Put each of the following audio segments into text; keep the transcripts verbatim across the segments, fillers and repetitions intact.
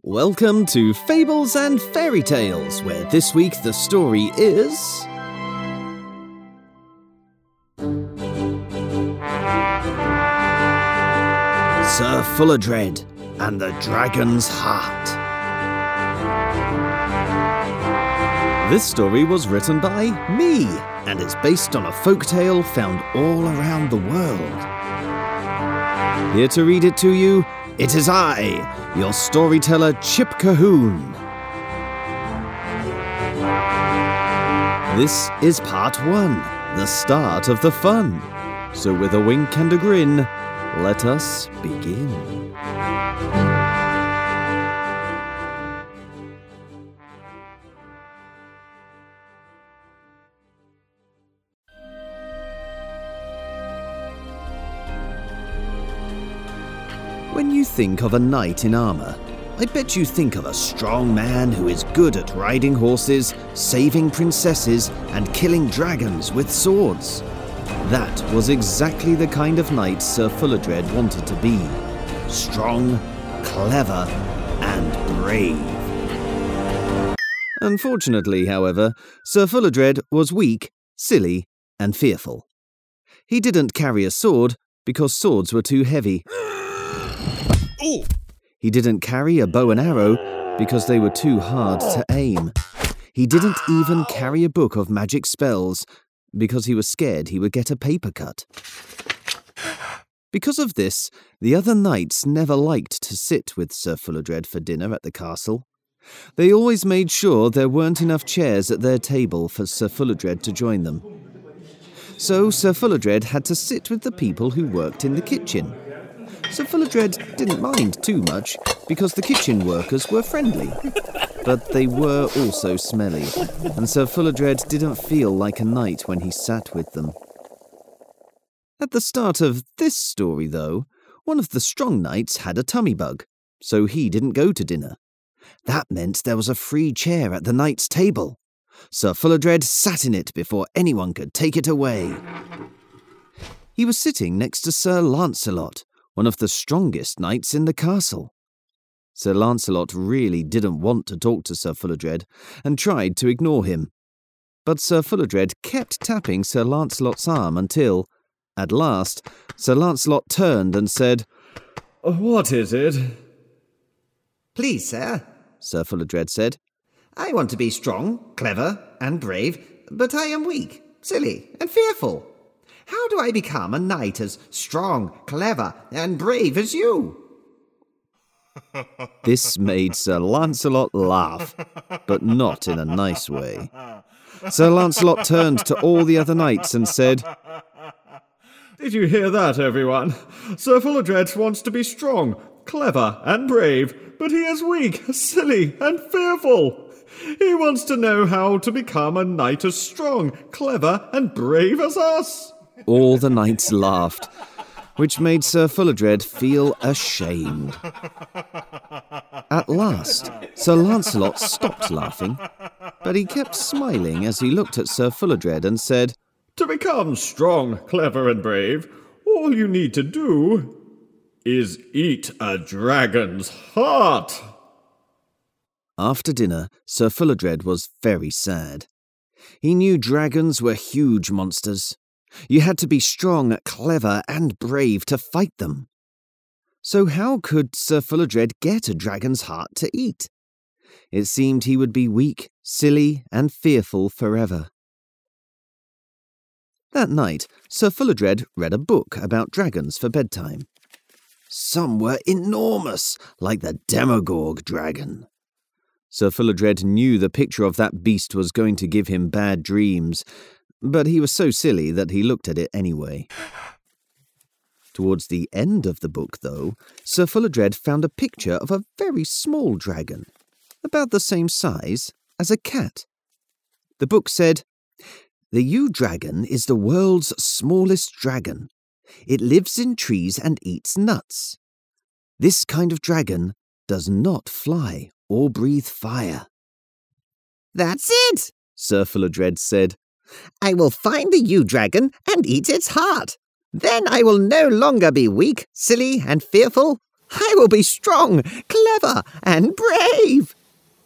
Welcome to Fables and Fairy Tales, where this week the story is... Sir Fuladred and the Dragon's Heart. This story was written by me, and it's based on a folktale found all around the world. Here to read it to you, it is I, your storyteller Chip Cahoon. This is part one, the start of the fun. So with a wink and a grin, let us begin. When you think of a knight in armor, I bet you think of a strong man who is good at riding horses, saving princesses, and killing dragons with swords. That was exactly the kind of knight Sir Fuladred wanted to be. Strong, clever, and brave. Unfortunately, however, Sir Fuladred was weak, silly, and fearful. He didn't carry a sword because swords were too heavy. He didn't carry a bow and arrow because they were too hard to aim. He didn't even carry a book of magic spells because he was scared he would get a paper cut. Because of this, the other knights never liked to sit with Sir Fuladred for dinner at the castle. They always made sure there weren't enough chairs at their table for Sir Fuladred to join them. So Sir Fuladred had to sit with the people who worked in the kitchen. Sir Fuladred didn't mind too much because the kitchen workers were friendly. But they were also smelly, and Sir Fuladred didn't feel like a knight when he sat with them. At the start of this story, though, one of the strong knights had a tummy bug, so he didn't go to dinner. That meant there was a free chair at the knight's table. Sir Fuladred sat in it before anyone could take it away. He was sitting next to Sir Lancelot, one of the strongest knights in the castle. Sir Lancelot really didn't want to talk to Sir Fuladred and tried to ignore him. But Sir Fuladred kept tapping Sir Lancelot's arm until, at last, Sir Lancelot turned and said, "What is it?" "Please, sir," Sir Fuladred said. "I want to be strong, clever, and brave, but I am weak, silly, and fearful. How do I become a knight as strong, clever, and brave as you?" This made Sir Lancelot laugh, but not in a nice way. Sir Lancelot turned to all the other knights and said, "Did you hear that, everyone? Sir Fuladred wants to be strong, clever, and brave, but he is weak, silly, and fearful. He wants to know how to become a knight as strong, clever, and brave as us." All the knights laughed, which made Sir Fuladred feel ashamed. At last, Sir Lancelot stopped laughing, but he kept smiling as he looked at Sir Fuladred and said, "To become strong, clever, and brave, all you need to do is eat a dragon's heart." After dinner, Sir Fuladred was very sad. He knew dragons were huge monsters. You had to be strong, clever, and brave to fight them. So how could Sir Fuladred get a dragon's heart to eat? It seemed he would be weak, silly, and fearful forever. That night, Sir Fuladred read a book about dragons for bedtime. Some were enormous, like the Demogorg dragon. Sir Fuladred knew the picture of that beast was going to give him bad dreams, but he was so silly that he looked at it anyway. Towards the end of the book, though, Sir Fuladred found a picture of a very small dragon, about the same size as a cat. The book said, "The yew dragon is the world's smallest dragon. It lives in trees and eats nuts. This kind of dragon does not fly or breathe fire." "That's it," Sir Fuladred said. "I will find the yew dragon and eat its heart. Then I will no longer be weak, silly, and fearful. I will be strong, clever, and brave.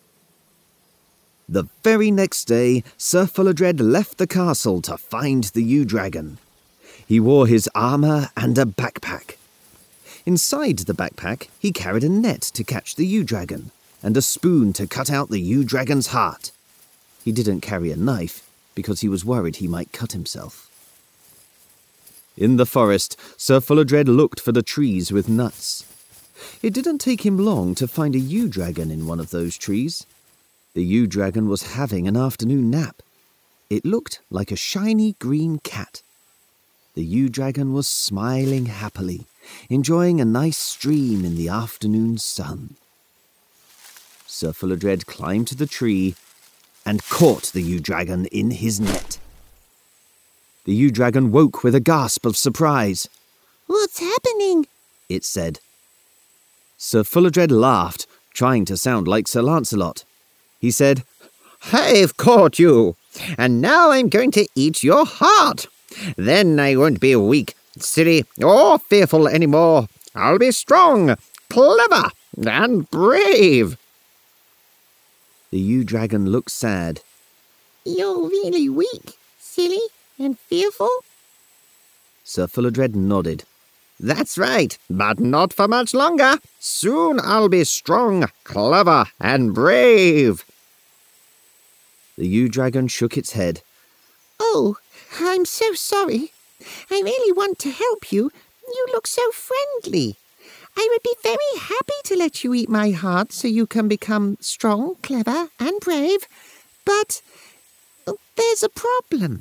The very next day, Sir Fullodred left the castle to find the yew-dragon. He wore his armour and a backpack. Inside the backpack, he carried a net to catch the yew-dragon and a spoon to cut out the yew-dragon's heart. He didn't carry a knife because he was worried he might cut himself. In the forest, Sir Fullodred looked for the trees with nuts. It didn't take him long to find a yew-dragon in one of those trees. The yew-dragon was having an afternoon nap. It looked like a shiny green cat. The yew-dragon was smiling happily, enjoying a nice stream in the afternoon sun. Sir Fullodred climbed to the tree and caught the yew-dragon in his net. The yew-dragon woke with a gasp of surprise. "What's happening?" it said. Sir Fullodred laughed, trying to sound like Sir Lancelot. He said, I've caught you, and now I'm going to eat your heart. Then I won't be weak, silly, or fearful anymore. I'll be strong, clever, and brave. The yew-dragon looked sad. "You're really weak, silly, and fearful?" Sir Fullodred nodded. That's right, but not for much longer. Soon I'll be strong, clever, and brave. The yew-dragon shook its head. "Oh, I'm so sorry. I really want to help you. You look so friendly. I would be very happy to let you eat my heart so you can become strong, clever, and brave. But there's a problem."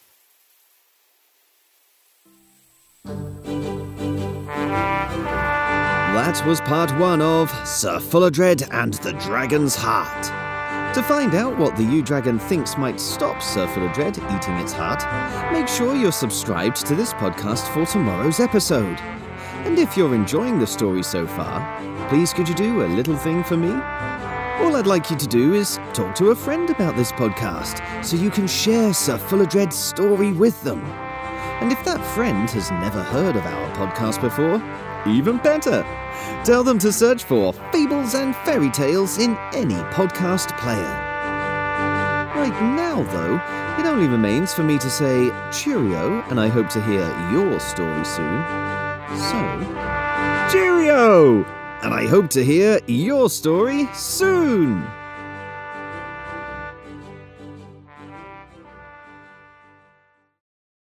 That was part one of Sir Fullodred and the Dragon's Heart. To find out what the yew-dragon thinks might stop Sir Fullodred eating its heart, make sure you're subscribed to this podcast for tomorrow's episode. And if you're enjoying the story so far, please could you do a little thing for me? All I'd like you to do is talk to a friend about this podcast so you can share Sir Fullodred's story with them. And if that friend has never heard of our podcast before, even better. Tell them to search for Fables and Fairy Tales in any podcast player. Right now, though, it only remains for me to say cheerio, and I hope to hear your story soon. So, cheerio! And I hope to hear your story soon!